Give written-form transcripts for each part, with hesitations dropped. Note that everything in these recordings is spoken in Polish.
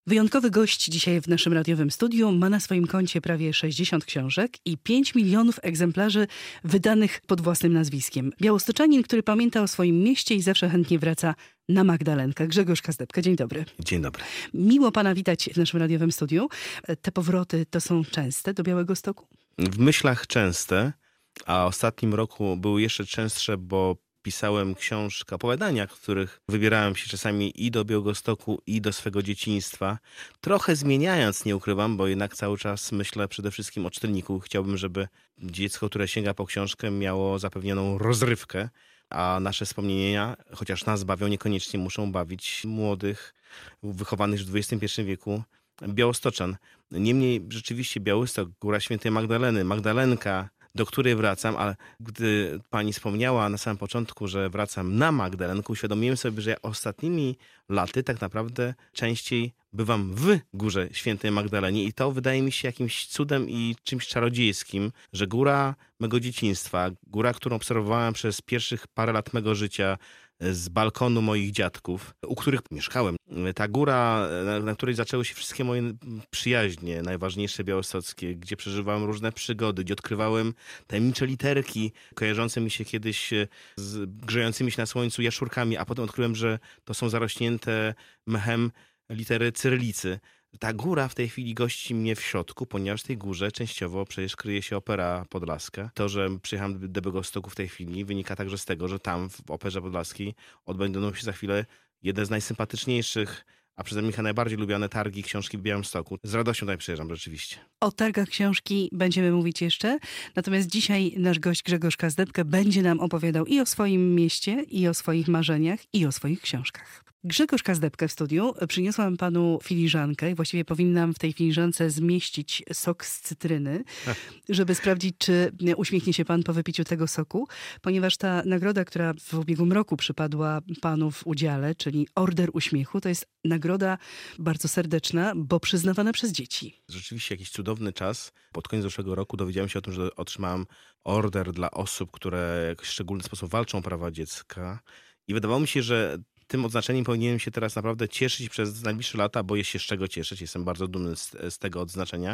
Wyjątkowy gość dzisiaj w naszym radiowym studiu ma na swoim koncie prawie 60 książek i 5 milionów egzemplarzy wydanych pod własnym nazwiskiem. Białostoczanin, który pamięta o swoim mieście i zawsze chętnie wraca na Magdalenkę. Grzegorz Kazdebka, dzień dobry. Dzień dobry. Miło pana witać w naszym radiowym studiu. Te powroty to są częste do Białegostoku? W myślach częste, a w ostatnim roku były jeszcze częstsze, bo pisałem książkę, opowiadania, w których wybierałem się czasami i do Białegostoku, i do swego dzieciństwa. Trochę zmieniając, nie ukrywam, bo jednak cały czas myślę przede wszystkim o czytelniku. Chciałbym, żeby dziecko, które sięga po książkę, miało zapewnioną rozrywkę, a nasze wspomnienia, chociaż nas bawią, niekoniecznie muszą bawić młodych, wychowanych w XXI wieku Białostoczan. Niemniej rzeczywiście Białystok, Góra Świętej Magdaleny, Magdalenka, do której wracam, ale gdy pani wspomniała na samym początku, że wracam na Magdalenkę, uświadomiłem sobie, że ja ostatnimi laty tak naprawdę częściej bywam w Górze Świętej Magdalenie i to wydaje mi się jakimś cudem i czymś czarodziejskim, że góra mego dzieciństwa, góra, którą obserwowałem przez pierwszych parę lat mego życia z balkonu moich dziadków, u których mieszkałem. Ta góra, na której zaczęły się wszystkie moje przyjaźnie, najważniejsze białostockie, gdzie przeżywałem różne przygody, gdzie odkrywałem tajemnicze literki, kojarzące mi się kiedyś z grzejącymi się na słońcu jaszczurkami, a potem odkryłem, że to są zarośnięte mechem litery cyrylicy. Ta góra w tej chwili gości mnie w środku, ponieważ w tej górze częściowo przecież kryje się Opera Podlaska. To, że przyjechałem do Białegostoku w tej chwili, wynika także z tego, że tam w Operze Podlaskiej odbędą się za chwilę jeden z najsympatyczniejszych, a przeze mnie chyba najbardziej lubiane targi książki w Białymstoku. Z radością tutaj przyjeżdżam rzeczywiście. O targach książki będziemy mówić jeszcze, natomiast dzisiaj nasz gość Grzegorz Kazdebka będzie nam opowiadał i o swoim mieście, i o swoich marzeniach, i o swoich książkach. Grzegorz Kazdebka w studiu. Przyniosłam panu filiżankę. Właściwie powinnam w tej filiżance zmieścić sok z cytryny, żeby sprawdzić, czy uśmiechnie się pan po wypiciu tego soku, ponieważ ta nagroda, która w ubiegłym roku przypadła panu w udziale, czyli Order Uśmiechu, to jest nagroda bardzo serdeczna, bo przyznawana przez dzieci. Rzeczywiście jakiś cudowny czas. Pod koniec zeszłego roku dowiedziałem się o tym, że otrzymałem order dla osób, które w szczególny sposób walczą o prawa dziecka. I wydawało mi się, że tym odznaczeniem powinienem się teraz naprawdę cieszyć przez najbliższe lata, bo jest się z czego cieszyć. Jestem bardzo dumny z tego odznaczenia.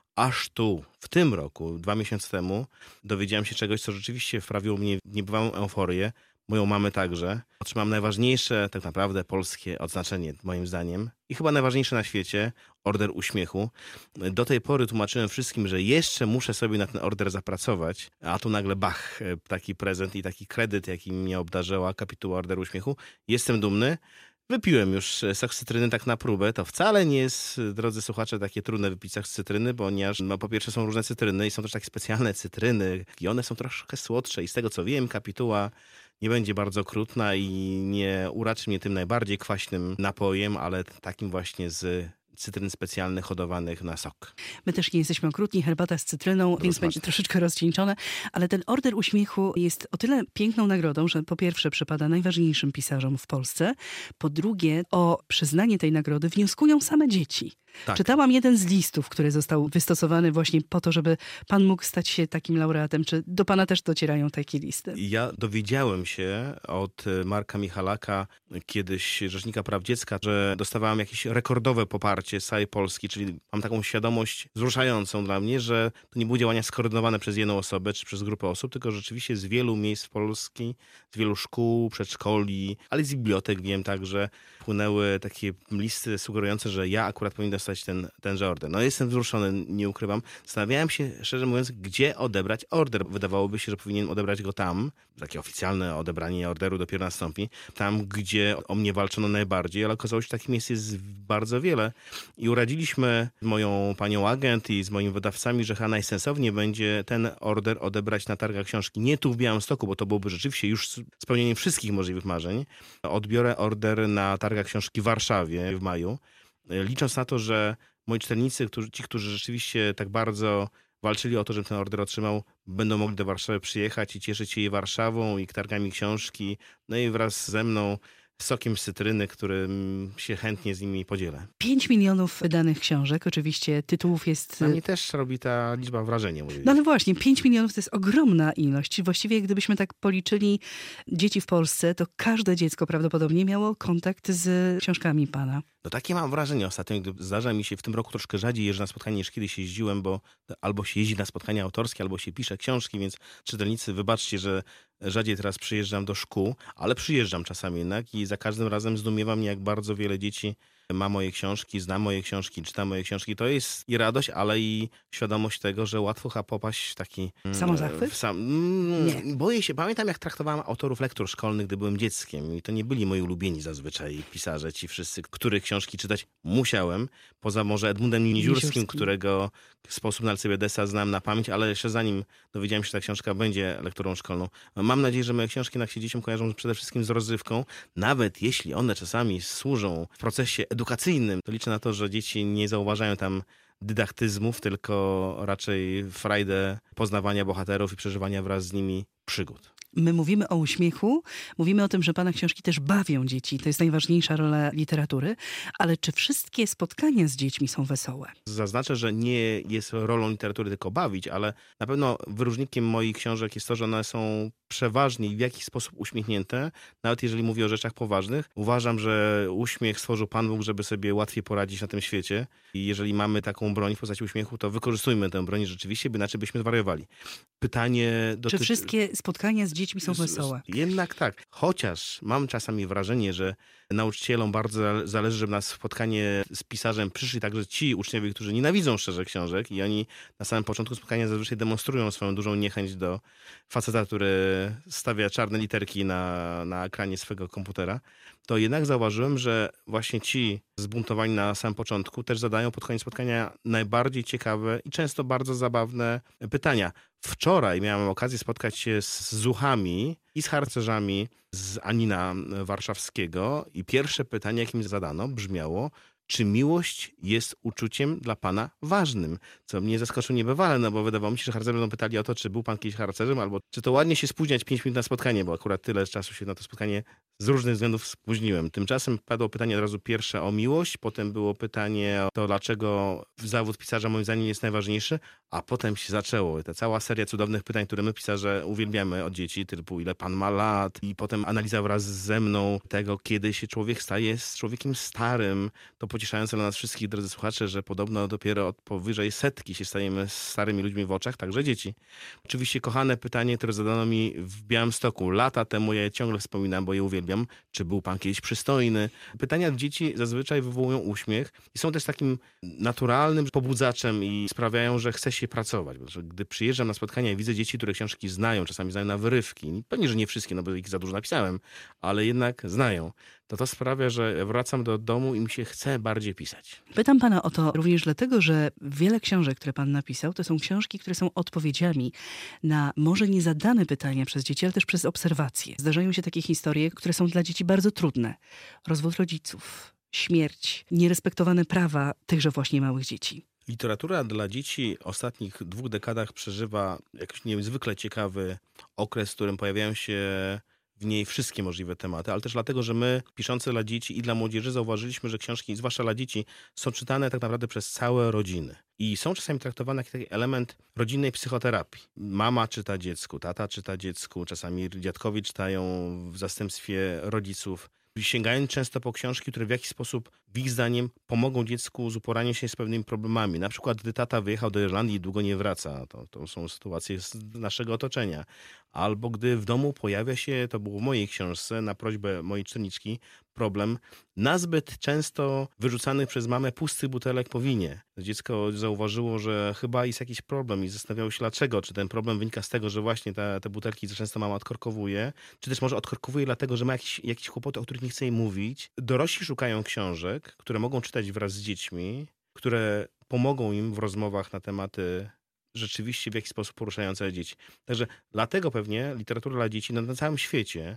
Aż tu, w tym roku, 2 miesiące temu, dowiedziałem się czegoś, co rzeczywiście wprawiło mnie w niebywałą euforię. Moją mamę także. Otrzymałem najważniejsze tak naprawdę polskie odznaczenie, moim zdaniem. I chyba najważniejsze na świecie, Order Uśmiechu. Do tej pory tłumaczyłem wszystkim, że jeszcze muszę sobie na ten order zapracować, a tu nagle bach, taki prezent i taki kredyt, jaki mnie obdarzyła kapituła Orderu Uśmiechu. Jestem dumny. Wypiłem już sok z cytryny tak na próbę. To wcale nie jest, drodzy słuchacze, takie trudne wypić sok z cytryny, ponieważ po pierwsze są różne cytryny i są też takie specjalne cytryny i one są troszkę słodsze i z tego co wiem, kapituła nie będzie bardzo okrutna i nie uraczy mnie tym najbardziej kwaśnym napojem, ale takim właśnie z cytryn specjalnych hodowanych na sok. My też nie jesteśmy okrutni, herbata z cytryną, więc będzie troszeczkę rozcieńczone, ale ten Order Uśmiechu jest o tyle piękną nagrodą, że po pierwsze przypada najważniejszym pisarzom w Polsce, po drugie o przyznanie tej nagrody wnioskują same dzieci. Tak. Czytałam jeden z listów, który został wystosowany właśnie po to, żeby pan mógł stać się takim laureatem. Czy do pana też docierają takie listy? Ja dowiedziałem się od Marka Michalaka, kiedyś Rzecznika Praw Dziecka, że dostawałem jakieś rekordowe poparcie z całej Polski, czyli mam taką świadomość wzruszającą dla mnie, że to nie były działania skoordynowane przez jedną osobę czy przez grupę osób, tylko rzeczywiście z wielu miejsc Polski, z wielu szkół, przedszkoli, ale z bibliotek wiem także, płynęły takie listy sugerujące, że ja akurat powinien dostać tenże order. No jestem wzruszony, nie ukrywam. Zastanawiałem się, szczerze mówiąc, gdzie odebrać order. Wydawałoby się, że powinienem odebrać go tam. Takie oficjalne odebranie orderu dopiero nastąpi. Tam, gdzie o mnie walczono najbardziej, ale okazało się, że takich miejsc jest bardzo wiele. I uradziliśmy z moją panią agent i z moimi wydawcami, że chyba najsensowniej będzie ten order odebrać na targach książki. Nie tu w Białymstoku, bo to byłoby rzeczywiście już spełnienie wszystkich możliwych marzeń. Odbiorę order na targach książki w Warszawie w maju. Licząc na to, że moi czytelnicy, ci, którzy rzeczywiście tak bardzo walczyli o to, żebym ten order otrzymał, będą mogli do Warszawy przyjechać i cieszyć się jej Warszawą i targami książki. No i wraz ze mną sokiem z cytryny, którym się chętnie z nimi podzielę. 5 milionów wydanych książek, oczywiście tytułów jest... Na mnie też robi ta liczba wrażenie. No ale właśnie, 5 milionów to jest ogromna ilość. Właściwie gdybyśmy tak policzyli dzieci w Polsce, to każde dziecko prawdopodobnie miało kontakt z książkami pana. No takie mam wrażenie ostatnio, gdy zdarza mi się w tym roku troszkę rzadziej jeżdżę na spotkanie niż kiedyś jeździłem, bo albo się jeździ na spotkania autorskie, albo się pisze książki, więc czytelnicy, wybaczcie, że rzadziej teraz przyjeżdżam do szkół, ale przyjeżdżam czasami jednak i za każdym razem zdumiewa mnie, jak bardzo wiele dzieci ma moje książki, zna moje książki, czyta moje książki. To jest i radość, ale i świadomość tego, że łatwo popaść w taki... Samozachwyt? Nie. Boję się. Pamiętam, jak traktowałem autorów lektur szkolnych, gdy byłem dzieckiem i to nie byli moi ulubieni zazwyczaj pisarze, ci wszyscy, których książki czytać musiałem. Poza może Edmundem Niziurskim, którego sposób na Alcybedesa znam na pamięć, ale jeszcze zanim dowiedziałem się, że ta książka będzie lekturą szkolną. Mam nadzieję, że moje książki jednak się dzieciom kojarzą przede wszystkim z rozrywką. Nawet jeśli one czasami służą w procesie edukacyjnym, to liczę na to, że dzieci nie zauważają tam dydaktyzmów, tylko raczej frajdę poznawania bohaterów i przeżywania wraz z nimi przygód. My mówimy o uśmiechu, mówimy o tym, że pana książki też bawią dzieci. To jest najważniejsza rola literatury. Ale czy wszystkie spotkania z dziećmi są wesołe? Zaznaczę, że nie jest rolą literatury tylko bawić, ale na pewno wyróżnikiem moich książek jest to, że one są przeważnie w jakiś sposób uśmiechnięte, nawet jeżeli mówię o rzeczach poważnych. Uważam, że uśmiech stworzył Pan Bóg, żeby sobie łatwiej poradzić na tym świecie. I jeżeli mamy taką broń w postaci uśmiechu, to wykorzystujmy tę broń rzeczywiście, by inaczej byśmy zwariowali. Pytanie Czy wszystkie spotkania z dziećmi są wesołe? Jednak tak. Chociaż mam czasami wrażenie, że nauczycielom bardzo zależy, żeby na spotkanie z pisarzem przyszli także ci uczniowie, którzy nienawidzą szczerze książek i oni na samym początku spotkania zazwyczaj demonstrują swoją dużą niechęć do faceta, który stawia czarne literki na ekranie swego komputera, to jednak zauważyłem, że właśnie ci zbuntowani na samym początku też zadają pod koniec spotkania najbardziej ciekawe i często bardzo zabawne pytania. Wczoraj miałem okazję spotkać się z zuchami i z harcerzami z Anina Warszawskiego i pierwsze pytanie, jakie mi zadano, brzmiało: czy miłość jest uczuciem dla pana ważnym? Co mnie zaskoczyło niebywale, no bo wydawało mi się, że harcerze będą pytali o to, czy był pan kiedyś harcerzem, albo czy to ładnie się spóźniać 5 minut na spotkanie, bo akurat tyle czasu się na to spotkanie z różnych względów spóźniłem. Tymczasem padło pytanie od razu pierwsze o miłość, potem było pytanie o to, dlaczego zawód pisarza moim zdaniem jest najważniejszy, a potem się zaczęło. Ta cała seria cudownych pytań, które my pisarze uwielbiamy od dzieci, typu ile pan ma lat, i potem analiza wraz ze mną tego, kiedy się człowiek staje z człowiekiem starym. To pocieszające dla nas wszystkich, drodzy słuchacze, że podobno dopiero od powyżej 100 się stajemy starymi ludźmi w oczach, także dzieci. Oczywiście kochane pytanie, które zadano mi w Białymstoku lata temu, ja je ciągle wspominam, bo je uwielbiam. Czy był pan kiedyś przystojny? Pytania dzieci zazwyczaj wywołują uśmiech i są też takim naturalnym pobudzaczem i sprawiają, że chce się pracować. Bo gdy przyjeżdżam na spotkania i widzę dzieci, które książki znają, czasami znają na wyrywki, pewnie, że nie wszystkie, no bo ich za dużo napisałem, ale jednak znają, to sprawia, że wracam do domu i mi się chce bardziej pisać. Pytam pana o to również dlatego, że wiele książek, które pan napisał, to są książki, które są odpowiedziami na może niezadane pytania przez dzieci, ale też przez obserwacje. Zdarzają się takie historie, które są dla dzieci bardzo trudne. Rozwód rodziców, śmierć, nierespektowane prawa tychże właśnie małych dzieci. Literatura dla dzieci w ostatnich 2 dekadach przeżywa jakiś niezwykle ciekawy okres, w którym pojawiają się w niej wszystkie możliwe tematy, ale też dlatego, że my, piszący dla dzieci i dla młodzieży, zauważyliśmy, że książki, zwłaszcza dla dzieci, są czytane tak naprawdę przez całe rodziny. I są czasami traktowane jak taki element rodzinnej psychoterapii. Mama czyta dziecku, tata czyta dziecku, czasami dziadkowie czytają w zastępstwie rodziców. Sięgając często po książki, które w jakiś sposób, w ich zdaniem, pomogą dziecku z uporaniem się z pewnymi problemami. Na przykład, gdy tata wyjechał do Irlandii i długo nie wraca. To są sytuacje z naszego otoczenia. Albo gdy w domu pojawia się, to było w mojej książce, na prośbę mojej czytelniczki, problem nazbyt często wyrzucanych przez mamę pustych butelek po winie. Dziecko zauważyło, że chyba jest jakiś problem i zastanawiało się dlaczego. Czy ten problem wynika z tego, że właśnie te butelki za często mama odkorkowuje, czy też może odkorkowuje dlatego, że ma jakieś kłopoty, o których nie chce jej mówić. Dorośli szukają książek, które mogą czytać wraz z dziećmi, które pomogą im w rozmowach na tematy rzeczywiście w jakiś sposób poruszające dzieci. Także dlatego pewnie literatura dla dzieci na całym świecie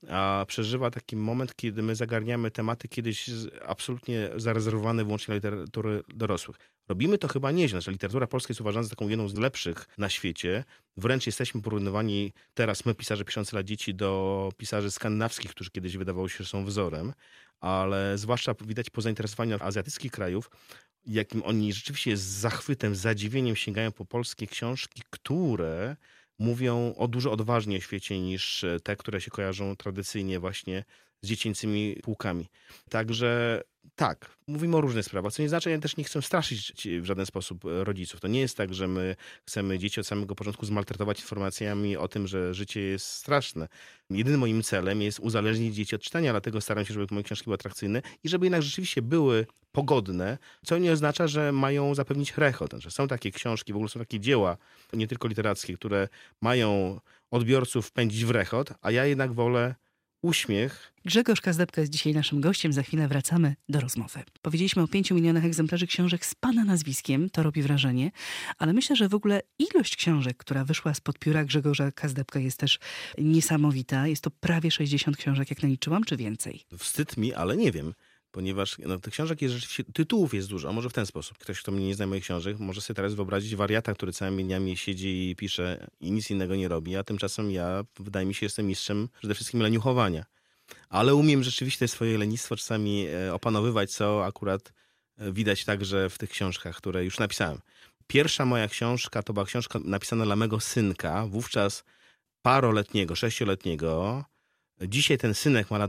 a przeżywa taki moment, kiedy my zagarniamy tematy kiedyś absolutnie zarezerwowane wyłącznie dla literatury dorosłych. Robimy to chyba nieźle, że literatura polska jest uważana za taką jedną z lepszych na świecie. Wręcz jesteśmy porównywani teraz, my pisarze piszący dla dzieci, do pisarzy skandynawskich, którzy kiedyś wydawało się, że są wzorem, ale zwłaszcza widać po zainteresowaniu azjatyckich krajów, jakim oni rzeczywiście z zachwytem, z zadziwieniem sięgają po polskie książki, które mówią dużo odważniej o świecie niż te, które się kojarzą tradycyjnie właśnie z dziecięcymi półkami. Także tak, mówimy o różnych sprawach, co nie znaczy, że ja też nie chcę straszyć w żaden sposób rodziców. To nie jest tak, że my chcemy dzieci od samego początku zmaltretować informacjami o tym, że życie jest straszne. Jedynym moim celem jest uzależnić dzieci od czytania, dlatego staram się, żeby moje książki były atrakcyjne i żeby jednak rzeczywiście były pogodne, co nie oznacza, że mają zapewnić rechot. Że są takie książki, w ogóle są takie dzieła, nie tylko literackie, które mają odbiorców pędzić w rechot, a ja jednak wolę uśmiech. Grzegorz Kazdebka jest dzisiaj naszym gościem. Za chwilę wracamy do rozmowy. Powiedzieliśmy o 5 milionach egzemplarzy książek z pana nazwiskiem. To robi wrażenie. Ale myślę, że w ogóle ilość książek, która wyszła spod pióra Grzegorza Kazdebka jest też niesamowita. Jest to prawie 60 książek, jak naliczyłam, czy więcej? Wstyd mi, ale nie wiem. Ponieważ tych książek jest rzeczywiście, tytułów jest dużo, a może w ten sposób. Ktoś, kto mnie nie zna moich książek, może sobie teraz wyobrazić wariata, który całymi dniami siedzi i pisze i nic innego nie robi, a tymczasem ja, wydaje mi się, jestem mistrzem przede wszystkim leniuchowania. Ale umiem rzeczywiście swoje lenistwo czasami opanowywać, co akurat widać także w tych książkach, które już napisałem. Pierwsza moja książka to była książka napisana dla mego synka, wówczas paroletniego, 6-letniego. Dzisiaj ten synek ma lat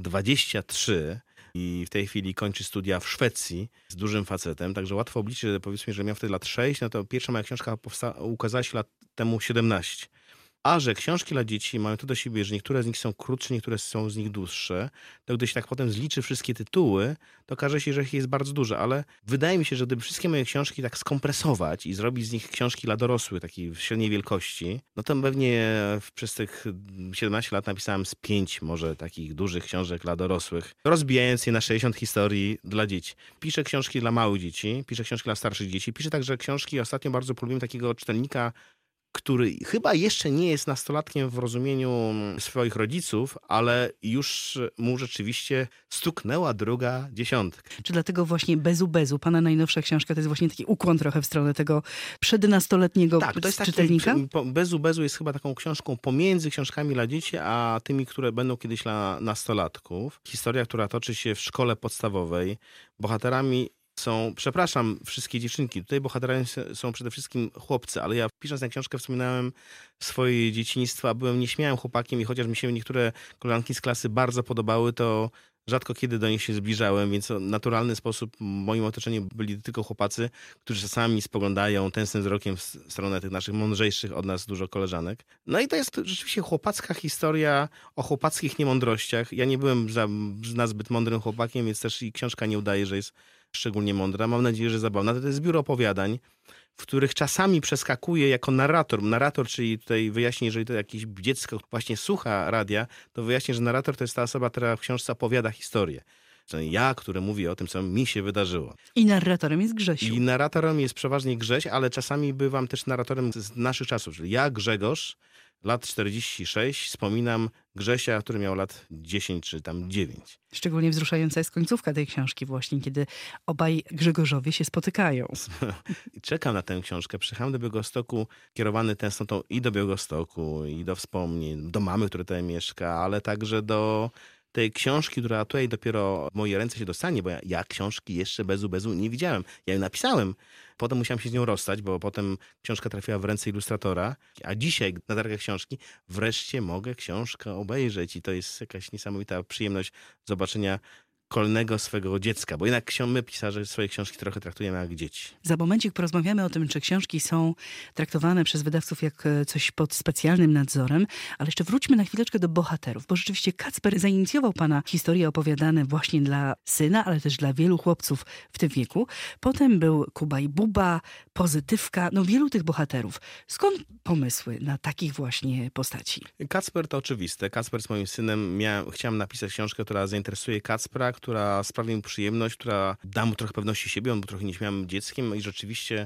23 i w tej chwili kończy studia w Szwecji z dużym facetem, także łatwo obliczyć, że powiedzmy, że miał wtedy lat 6, no to pierwsza moja książka ukazała się lat temu 17. A że książki dla dzieci mają to do siebie, że niektóre z nich są krótsze, niektóre są z nich dłuższe, to gdy się tak potem zliczy wszystkie tytuły, to okaże się, że ich jest bardzo dużo, ale wydaje mi się, że gdyby wszystkie moje książki tak skompresować i zrobić z nich książki dla dorosłych, takiej średniej wielkości, no to pewnie przez tych 17 lat napisałem z 5 może takich dużych książek dla dorosłych, rozbijając je na 60 historii dla dzieci. Piszę książki dla małych dzieci, piszę książki dla starszych dzieci, piszę także książki, ostatnio bardzo polubiłem takiego czytelnika, który chyba jeszcze nie jest nastolatkiem w rozumieniu swoich rodziców, ale już mu rzeczywiście stuknęła druga dziesiątka. Czy dlatego właśnie Bezu Bezu, pana najnowsza książka, to jest właśnie taki ukłon trochę w stronę tego przednastoletniego tak, to jest czytelnika? Bezu Bezu jest chyba taką książką pomiędzy książkami dla dzieci, a tymi, które będą kiedyś dla nastolatków. Historia, która toczy się w szkole podstawowej. Bohaterami są, przepraszam, wszystkie dziewczynki. Tutaj bohaterami są przede wszystkim chłopcy, ale ja pisząc tę książkę wspominałem swoje dzieciństwo, a byłem nieśmiałym chłopakiem i chociaż mi się niektóre koleżanki z klasy bardzo podobały, to rzadko kiedy do nich się zbliżałem, więc w naturalny sposób w moim otoczeniu byli tylko chłopacy, którzy czasami spoglądają tęsknym wzrokiem w stronę tych naszych mądrzejszych od nas dużo koleżanek. No i to jest rzeczywiście chłopacka historia o chłopackich niemądrościach. Ja nie byłem nazbyt mądrym chłopakiem, więc też i książka nie udaje, że jest szczególnie mądra. Mam nadzieję, że zabawna. To jest zbiór opowiadań, w których czasami przeskakuję jako narrator. Narrator, czyli tutaj wyjaśnię, jeżeli to jakieś dziecko właśnie słucha radia, to wyjaśnię, że narrator to jest ta osoba, która w książce opowiada historię. Czyli ja, który mówi o tym, co mi się wydarzyło. I narratorem jest Grzesiu. I narratorem jest przeważnie Grześ, ale czasami bywam też narratorem z naszych czasów. Czyli ja, Grzegorz, lat 46, wspominam Grzesia, który miał lat 10 czy tam 9. Szczególnie wzruszająca jest końcówka tej książki właśnie, kiedy obaj Grzegorzowie się spotykają. Czekam na tę książkę. Przyjechałem do Białegostoku, kierowany tęsknotą i do Białegostoku, i do wspomnień, do mamy, która tutaj mieszka, ale także do tej książki, która tutaj dopiero w moje ręce się dostanie, bo ja książki jeszcze Bezu nie widziałem. Ja ją napisałem. Potem musiałem się z nią rozstać, bo potem książka trafiła w ręce ilustratora, a dzisiaj na targach książki wreszcie mogę książkę obejrzeć i to jest jakaś niesamowita przyjemność zobaczenia kolejnego swego dziecka, bo jednak my, pisarze, swoje książki trochę traktujemy jak dzieci. Za momencik porozmawiamy o tym, czy książki są traktowane przez wydawców jak coś pod specjalnym nadzorem, ale jeszcze wróćmy na chwileczkę do bohaterów, bo rzeczywiście Kacper zainicjował pana historie opowiadane właśnie dla syna, ale też dla wielu chłopców w tym wieku. Potem był Kuba i Buba, Pozytywka, no wielu tych bohaterów. Skąd pomysły na takich właśnie postaci? Kacper to oczywiste. Kacper z moim synem. Chciałem napisać książkę, która zainteresuje Kacpra, która sprawi mu przyjemność, która da mu trochę pewności siebie. On był trochę nieśmiałym dzieckiem i rzeczywiście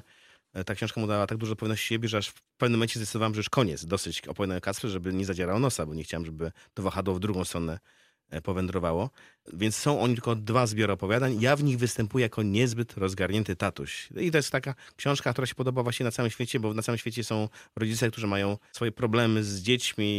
ta książka mu dała tak dużo pewności siebie, że aż w pewnym momencie zdecydowałem, że już koniec, dosyć opowiadania o Kacprze, żeby nie zadzierał nosa, bo nie chciałem, żeby to wahadło w drugą stronę powędrowało. Więc są oni tylko 2 zbiory opowiadań. Ja w nich występuję jako niezbyt rozgarnięty tatuś. I to jest taka książka, która się podoba właśnie na całym świecie, bo na całym świecie są rodzice, którzy mają swoje problemy z dziećmi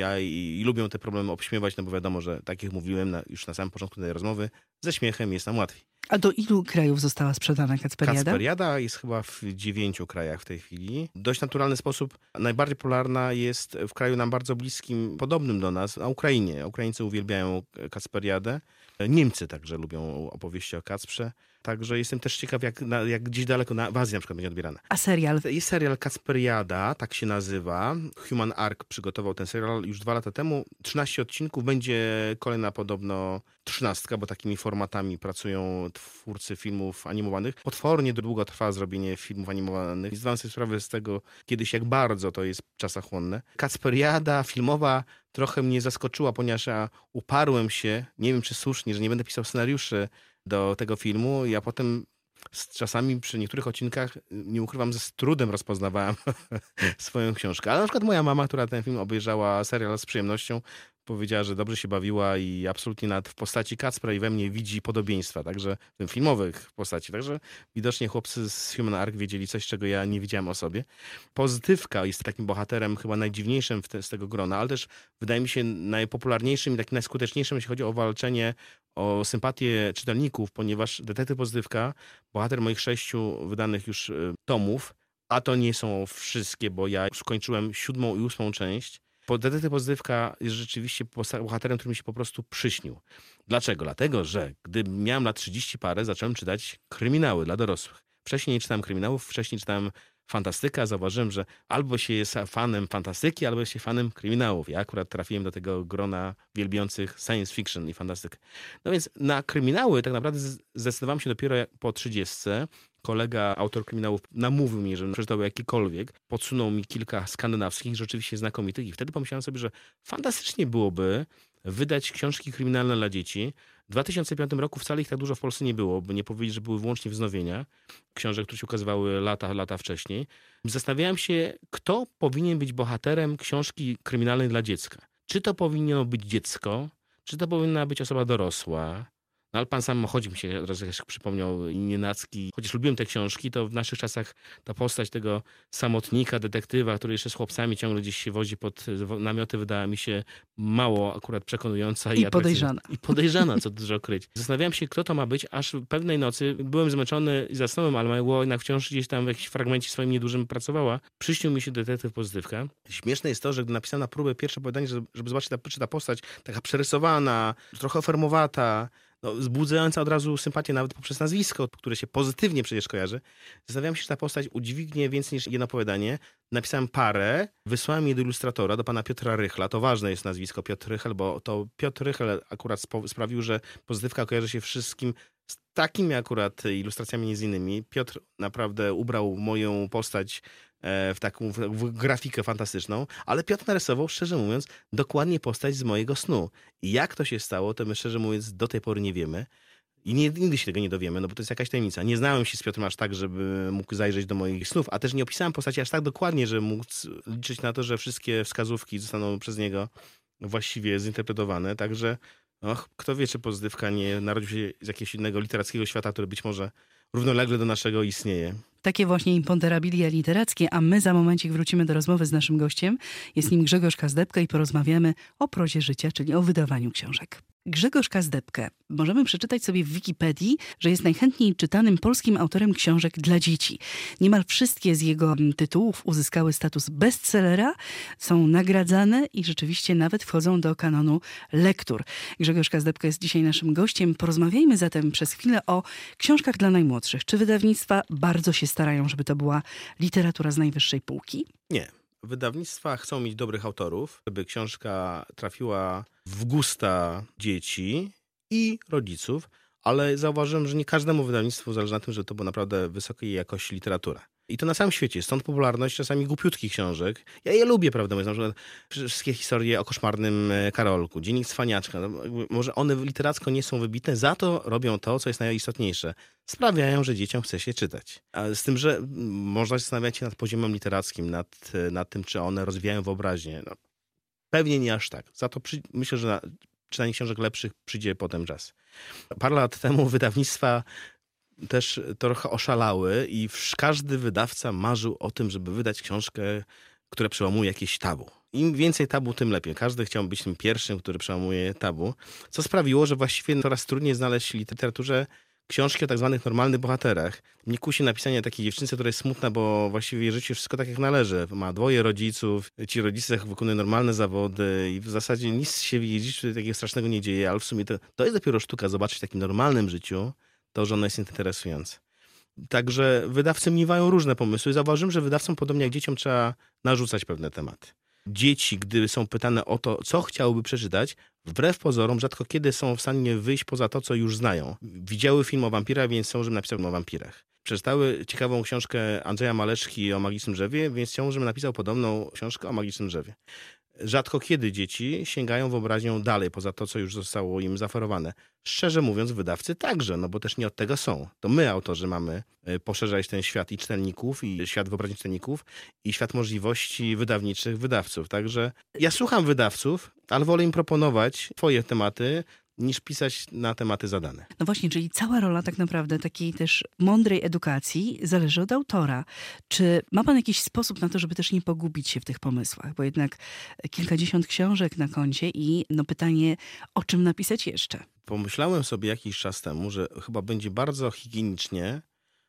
i lubią te problemy obśmiewać, no bo wiadomo, że tak jak mówiłem już na samym początku tej rozmowy, ze śmiechem jest nam łatwiej. A do ilu krajów została sprzedana Kacperiada? Kacperiada jest chyba w 9 krajach w tej chwili. W dość naturalny sposób najbardziej popularna jest w kraju nam bardzo bliskim, podobnym do nas, na Ukrainie. Ukraińcy uwielbiają Kacperiadę. Niemcy także lubią opowieści o Kacprze. Także jestem też ciekaw, jak gdzieś daleko w Azji na przykład będzie odbierana. A serial? Jest serial Kacperiada, tak się nazywa. Human Arc przygotował ten serial już 2 lata temu. 13 odcinków, będzie kolejna podobno 13, bo takimi formatami pracują twórcy filmów animowanych. Potwornie długo trwa zrobienie filmów animowanych. Zdawałem sobie sprawę z tego kiedyś, jak bardzo to jest czasochłonne. Kacperiada filmowa trochę mnie zaskoczyła, ponieważ ja uparłem się, nie wiem czy słusznie, że nie będę pisał scenariuszy do tego filmu. Ja potem czasami przy niektórych odcinkach, nie ukrywam, z trudem rozpoznawałem swoją książkę. Ale na przykład moja mama, która ten film obejrzała serial z przyjemnością, powiedziała, że dobrze się bawiła i absolutnie nawet w postaci Kacpra i we mnie widzi podobieństwa, także w filmowych postaci. Także widocznie chłopcy z Human Arc wiedzieli coś, czego ja nie wiedziałem o sobie. Pozytywka jest takim bohaterem chyba najdziwniejszym z tego grona, ale też wydaje mi się najpopularniejszym i takim najskuteczniejszym, jeśli chodzi o walczenie o sympatię czytelników, ponieważ Detektyw Pozytywka, bohater moich 6 wydanych już tomów, a to nie są wszystkie, bo ja już skończyłem 7. i 8. część. Detektyw Pozytywka jest rzeczywiście bohaterem, który mi się po prostu przyśnił. Dlaczego? Dlatego, że gdy miałem lat 30 parę, zacząłem czytać kryminały dla dorosłych. Wcześniej nie czytałem kryminałów, wcześniej czytałem fantastykę, a zauważyłem, że albo się jest fanem fantastyki, albo się fanem kryminałów. Ja akurat trafiłem do tego grona wielbiących science fiction i fantastykę. No więc na kryminały tak naprawdę zdecydowałem się dopiero po 30. Kolega, autor kryminałów, namówił mnie, żebym przeczytał jakikolwiek. Podsunął mi kilka skandynawskich, rzeczywiście znakomitych i wtedy pomyślałem sobie, że fantastycznie byłoby wydać książki kryminalne dla dzieci. W 2005 roku wcale ich tak dużo w Polsce nie było, by nie powiedzieć, że były wyłącznie wznowienia książek, które się ukazywały lata wcześniej. Zastanawiałem się, kto powinien być bohaterem książki kryminalnej dla dziecka. Czy to powinno być dziecko, czy to powinna być osoba dorosła. No ale pan Samochodzik mi się raz przypomniał, Nienacki. Chociaż lubiłem te książki, to w naszych czasach ta postać tego samotnika, detektywa, który jeszcze z chłopcami ciągle gdzieś się wozi pod namioty, wydała mi się mało akurat przekonująca. I podejrzana. I podejrzana, co dużo kryć. Zastanawiałem się, kto to ma być, aż pewnej nocy byłem zmęczony i zasnąłem, ale moja głowa jednak wciąż gdzieś tam w jakimś fragmencie swoim niedużym pracowała. Przyśnił mi się Detektyw Pozytywka. Śmieszne jest to, że gdy napisałem na próbę pierwsze opowiadanie, żeby zobaczyć, czy ta postać taka przerysowana, trochę fermowata, wzbudzająca od razu sympatię nawet poprzez nazwisko, które się pozytywnie przecież kojarzy. Zastanawiałem się, czy ta postać udźwignie więcej niż jedno opowiadanie. Napisałem parę, wysłałem je do ilustratora, do pana Piotra Rychla. To ważne jest nazwisko Piotr Rychel, bo to Piotr Rychel akurat sprawił, że Pozytywka kojarzy się wszystkim z takimi akurat ilustracjami, nie z innymi. Piotr naprawdę ubrał moją postać w taką w grafikę fantastyczną, ale Piotr narysował, szczerze mówiąc, dokładnie postać z mojego snu. I jak to się stało, to my szczerze mówiąc do tej pory nie wiemy. I nigdy się tego nie dowiemy, no bo to jest jakaś tajemnica. Nie znałem się z Piotrem aż tak, żeby mógł zajrzeć do moich snów, a też nie opisałem postaci aż tak dokładnie, żeby móc liczyć na to, że wszystkie wskazówki zostaną przez niego właściwie zinterpretowane. Także kto wie, czy Pozytywka nie narodził się z jakiegoś innego literackiego świata, który być może równolegle do naszego istnieje. Takie właśnie imponderabilia literackie, a my za momencik wrócimy do rozmowy z naszym gościem. Jest nim Grzegorz Kazdebka i porozmawiamy o prozie życia, czyli o wydawaniu książek. Grzegorz Kazdebkę możemy przeczytać sobie w Wikipedii, że jest najchętniej czytanym polskim autorem książek dla dzieci. Niemal wszystkie z jego tytułów uzyskały status bestsellera, są nagradzane i rzeczywiście nawet wchodzą do kanonu lektur. Grzegorz Kazdebka jest dzisiaj naszym gościem. Porozmawiajmy zatem przez chwilę o książkach dla najmłodszych. Czy wydawnictwa bardzo się starają, żeby to była literatura z najwyższej półki? Nie. Wydawnictwa chcą mieć dobrych autorów, żeby książka trafiła w gusta dzieci i rodziców, ale zauważyłem, że nie każdemu wydawnictwu zależy na tym, żeby to była naprawdę wysokiej jakości literatura. I to na całym świecie. Stąd popularność czasami głupiutkich książek. Ja je lubię, prawda mówiąc. Na przykład wszystkie historie o koszmarnym Karolku, Dziennik Cwaniaczka. No, może one literacko nie są wybitne, za to robią to, co jest najistotniejsze. Sprawiają, że dzieciom chce się czytać. A z tym, że można zastanawiać się nad poziomem literackim, nad tym, czy one rozwijają wyobraźnię. No, pewnie nie aż tak. Za to myślę, że na czytanie książek lepszych przyjdzie potem czas. Parę lat temu wydawnictwa też trochę oszalały i każdy wydawca marzył o tym, żeby wydać książkę, która przełamuje jakieś tabu. Im więcej tabu, tym lepiej. Każdy chciał być tym pierwszym, który przełamuje tabu, co sprawiło, że właściwie coraz trudniej znaleźć w literaturze książki o tak zwanych normalnych bohaterach. Mnie kusi napisanie takiej dziewczynce, która jest smutna, bo właściwie jej życie wszystko tak jak należy. Ma 2 rodziców, ci rodzice wykonują normalne zawody i w zasadzie nic się w jej życiu takiego strasznego nie dzieje, ale w sumie to jest dopiero sztuka zobaczyć w takim normalnym życiu to, że ono jest interesujące. Także wydawcy miewają różne pomysły. Zauważyłem, że wydawcom, podobnie jak dzieciom, trzeba narzucać pewne tematy. Dzieci, gdy są pytane o to, co chciałyby przeczytać, wbrew pozorom rzadko kiedy są w stanie wyjść poza to, co już znają. Widziały film o wampirach, więc chcą, żebym napisał o wampirach. Przeczytały ciekawą książkę Andrzeja Maleczki o magicznym drzewie, więc chcą, żebym napisał podobną książkę o magicznym drzewie. Rzadko kiedy dzieci sięgają wyobraźnią dalej, poza to, co już zostało im zaoferowane. Szczerze mówiąc, wydawcy także, no bo też nie od tego są. To my, autorzy, mamy poszerzać ten świat i czytelników, i świat wyobraźni czytelników, i świat możliwości wydawniczych wydawców. Także ja słucham wydawców, ale wolę im proponować swoje tematy, niż pisać na tematy zadane. No właśnie, czyli cała rola tak naprawdę takiej też mądrej edukacji zależy od autora. Czy ma pan jakiś sposób na to, żeby też nie pogubić się w tych pomysłach? Bo jednak kilkadziesiąt książek na koncie i no pytanie, o czym napisać jeszcze? Pomyślałem sobie jakiś czas temu, że chyba będzie bardzo higienicznie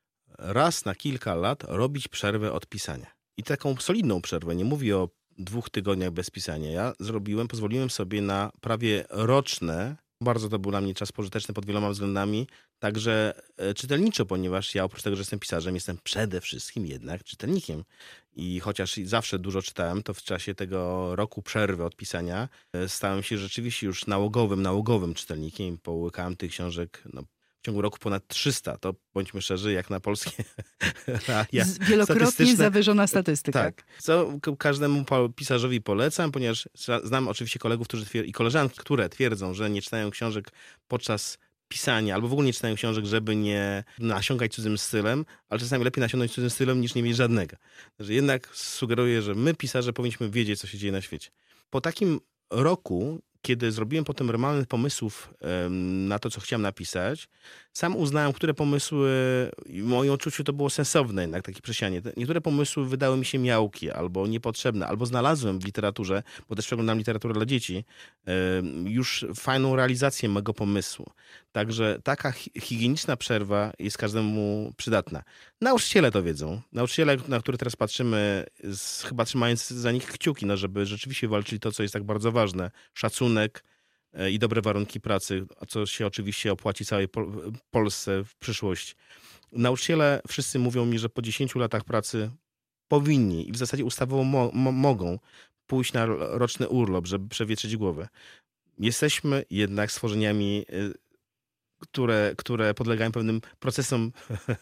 raz na kilka lat robić przerwę od pisania. I taką solidną przerwę, nie mówię o 2 tygodniach bez pisania. Ja pozwoliłem sobie na prawie roczne. Bardzo to był dla mnie czas pożyteczny pod wieloma względami, także czytelniczo, ponieważ ja oprócz tego, że jestem pisarzem, jestem przede wszystkim jednak czytelnikiem. I chociaż zawsze dużo czytałem, to w czasie tego roku przerwy od pisania stałem się rzeczywiście już nałogowym czytelnikiem. Połykałem tych książek w ciągu roku ponad 300. To bądźmy szczerzy, jak na polskie realia wielokrotnie zawyżona statystyka. Tak. Co każdemu pisarzowi polecam, ponieważ znam oczywiście kolegów i koleżanki, które twierdzą, że nie czytają książek podczas pisania, albo w ogóle nie czytają książek, żeby nie nasiągać cudzym stylem, ale czasami lepiej nasiągnąć cudzym stylem, niż nie mieć żadnego. Także jednak sugeruję, że my, pisarze, powinniśmy wiedzieć, co się dzieje na świecie. Po takim roku, kiedy zrobiłem potem normalnych pomysłów na to, co chciałem napisać, sam uznałem, które pomysły, w moim odczuciu to było sensowne jednak, takie przesianie. Niektóre pomysły wydały mi się miałkie, albo niepotrzebne, albo znalazłem w literaturze, bo też przeglądam literaturę dla dzieci, już fajną realizację mego pomysłu. Także taka higieniczna przerwa jest każdemu przydatna. Nauczyciele to wiedzą. Nauczyciele, na których teraz patrzymy, chyba trzymając za nich kciuki, no, żeby rzeczywiście walczyli to, co jest tak bardzo ważne. Szacunek i dobre warunki pracy, co się oczywiście opłaci całej Polsce w przyszłości. Nauczyciele wszyscy mówią mi, że po 10 latach pracy powinni i w zasadzie ustawowo mogą pójść na roczny urlop, żeby przewietrzyć głowę. Jesteśmy jednak stworzeniami, które podlegają pewnym procesom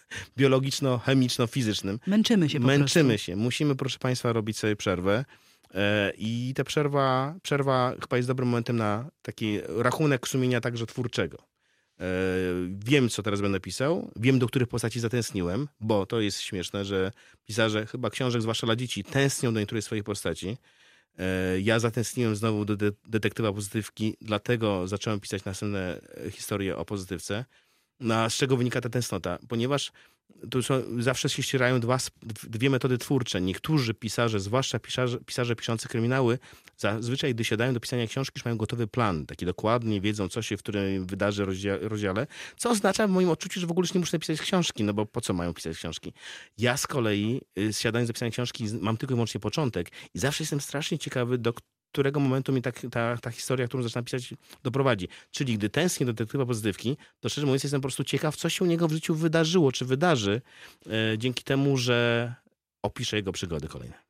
biologiczno-chemiczno-fizycznym. Męczymy się po prostu. Męczymy się. Musimy, proszę państwa, robić sobie przerwę. I ta przerwa chyba jest dobrym momentem na taki rachunek sumienia także twórczego. Wiem, co teraz będę pisał, wiem, do których postaci zatęskniłem, bo to jest śmieszne, że pisarze, chyba książek, zwłaszcza dla dzieci, tęsknią do niektórych swoich postaci. Ja zatęskniłem znowu do detektywa pozytywki, dlatego zacząłem pisać następne historie o pozytywce. Z czego wynika ta tęsknota? Ponieważ zawsze się ścierają dwie metody twórcze. Niektórzy pisarze, zwłaszcza pisarze piszący kryminały, zazwyczaj gdy siadają do pisania książki, już mają gotowy plan. Taki dokładnie wiedzą, co się w którym wydarzy rozdziale. Co oznacza w moim odczuciu, że w ogóle już nie muszę pisać książki, no bo po co mają pisać książki? Ja z kolei, siadając do pisania książki, mam tylko i wyłącznie początek i zawsze jestem strasznie ciekawy, do którego momentu mi ta historia, którą zaczynam pisać, doprowadzi. Czyli gdy tęsknię do detektywa pozytywki, to szczerze mówiąc jestem po prostu ciekaw, co się u niego w życiu wydarzyło, czy wydarzy, dzięki temu, że opiszę jego przygody kolejne.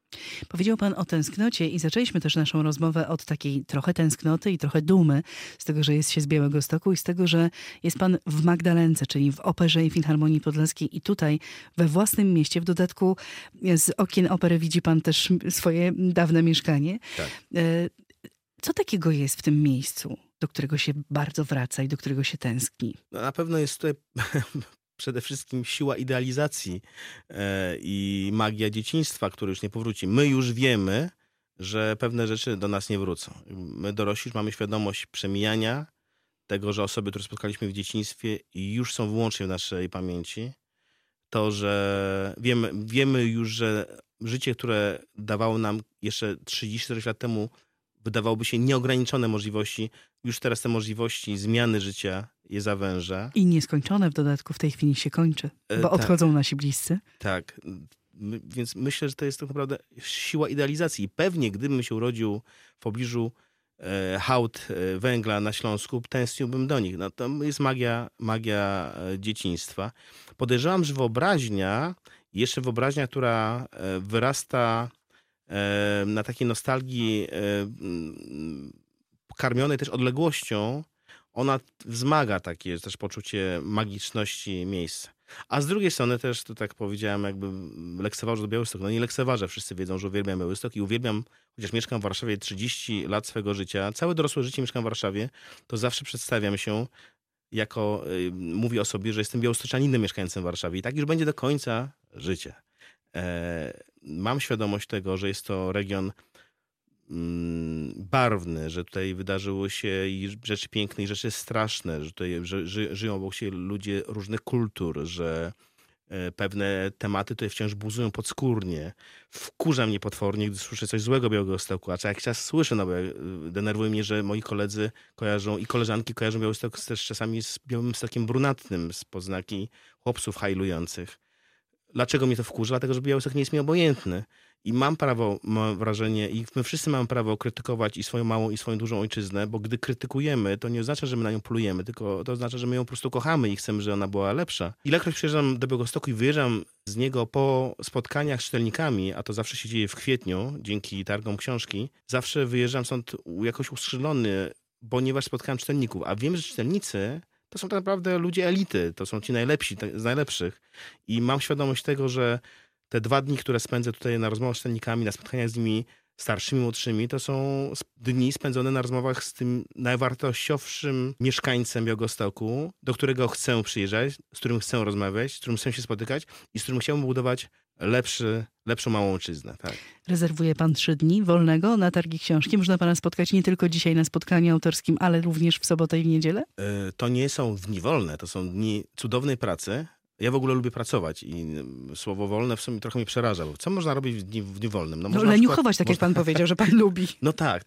Powiedział pan o tęsknocie i zaczęliśmy też naszą rozmowę od takiej trochę tęsknoty i trochę dumy z tego, że jest się z Białegostoku i z tego, że jest pan w Magdalence, czyli w Operze i Filharmonii Podlaskiej i tutaj we własnym mieście. W dodatku z okien opery widzi pan też swoje dawne mieszkanie. Tak. Co takiego jest w tym miejscu, do którego się bardzo wraca i do którego się tęskni? No, na pewno jest tutaj przede wszystkim siła idealizacji i magia dzieciństwa, który już nie powróci. My już wiemy, że pewne rzeczy do nas nie wrócą. My dorośli mamy świadomość przemijania tego, że osoby, które spotkaliśmy w dzieciństwie już są wyłącznie w naszej pamięci. To, że wiemy już, że życie, które dawało nam jeszcze 30-40 lat temu, wydawałoby się nieograniczone możliwości, już teraz te możliwości zmiany życia je zawęża. I nieskończone w dodatku w tej chwili się kończy, bo odchodzą nasi bliscy. Tak, więc myślę, że to jest tak naprawdę siła idealizacji. I pewnie gdybym się urodził w pobliżu hałd węgla na Śląsku, tęskniłbym do nich. No, to jest magia dzieciństwa. Podejrzewam, że jeszcze wyobraźnia, która wyrasta na takiej nostalgii karmionej też odległością, ona wzmaga takie też poczucie magiczności miejsca. A z drugiej strony też, to tak powiedziałem, jakby lekceważę do Białystok. No nie lekceważę, wszyscy wiedzą, że uwielbiam Białystok i uwielbiam, chociaż mieszkam w Warszawie 30 lat swego życia, całe dorosłe życie mieszkam w Warszawie, to zawsze przedstawiam się jako, mówię o sobie, że jestem białostoczaninem mieszkającym w Warszawie i tak już będzie do końca życia. Mam świadomość tego, że jest to region barwny, że tutaj wydarzyły się i rzeczy piękne i rzeczy straszne, że tutaj żyją obok siebie ludzie różnych kultur, że pewne tematy tutaj wciąż buzują podskórnie. Wkurza mnie potwornie, gdy słyszę coś złego o Białegostoku, a co jakiś czas słyszę, no bo denerwuje mnie, że moi koledzy kojarzą i koleżanki kojarzą Białystok też czasami z Białymstokiem brunatnym, z poznaki chłopców hajlujących. Dlaczego mnie to wkurza? Dlatego, że Białystok nie jest mi obojętny. I mam wrażenie, i my wszyscy mamy prawo krytykować i swoją małą, i swoją dużą ojczyznę, bo gdy krytykujemy, to nie oznacza, że my na nią plujemy, tylko to oznacza, że my ją po prostu kochamy i chcemy, żeby ona była lepsza. Ilekroć przyjeżdżam do Białegostoku i wyjeżdżam z niego po spotkaniach z czytelnikami, a to zawsze się dzieje w kwietniu, dzięki targom książki, zawsze wyjeżdżam stąd jakoś uskrzydlony, ponieważ spotkałem czytelników. A wiem, że czytelnicy to są tak naprawdę ludzie elity, to są ci najlepsi, z najlepszych. I mam świadomość tego, że te 2 dni, które spędzę tutaj na rozmowach z czytelnikami, na spotkaniach z nimi starszymi, młodszymi, to są dni spędzone na rozmowach z tym najwartościowszym mieszkańcem Białegostoku, do którego chcę przyjeżdżać, z którym chcę rozmawiać, z którym chcę się spotykać i z którym chciałbym budować lepszą małą ojczyznę. Tak. Rezerwuje pan 3 dni wolnego na targi książki. Można pana spotkać nie tylko dzisiaj na spotkaniu autorskim, ale również w sobotę i w niedzielę? To nie są dni wolne, to są dni cudownej pracy. Ja w ogóle lubię pracować i słowo wolne w sumie trochę mnie przeraża. Bo co można robić w dniu wolnym? No leniuchować, tak jak pan powiedział, że pan lubi. No tak.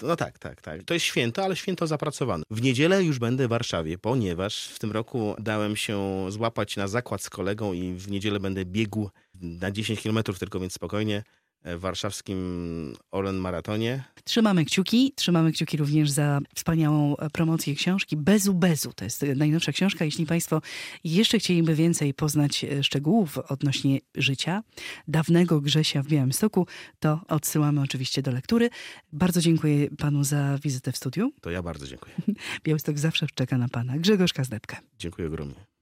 To jest święto, ale święto zapracowane. W niedzielę już będę w Warszawie, ponieważ w tym roku dałem się złapać na zakład z kolegą i w niedzielę będę biegł na 10 kilometrów tylko, więc spokojnie, w warszawskim Oren Maratonie. Trzymamy kciuki również za wspaniałą promocję książki Bezu. To jest najnowsza książka. Jeśli państwo jeszcze chcieliby więcej poznać szczegółów odnośnie życia dawnego Grzesia w Białymstoku, to odsyłamy oczywiście do lektury. Bardzo dziękuję panu za wizytę w studiu. To ja bardzo dziękuję. Białystok zawsze czeka na pana. Grzegorz Kazdebka. Dziękuję ogromnie.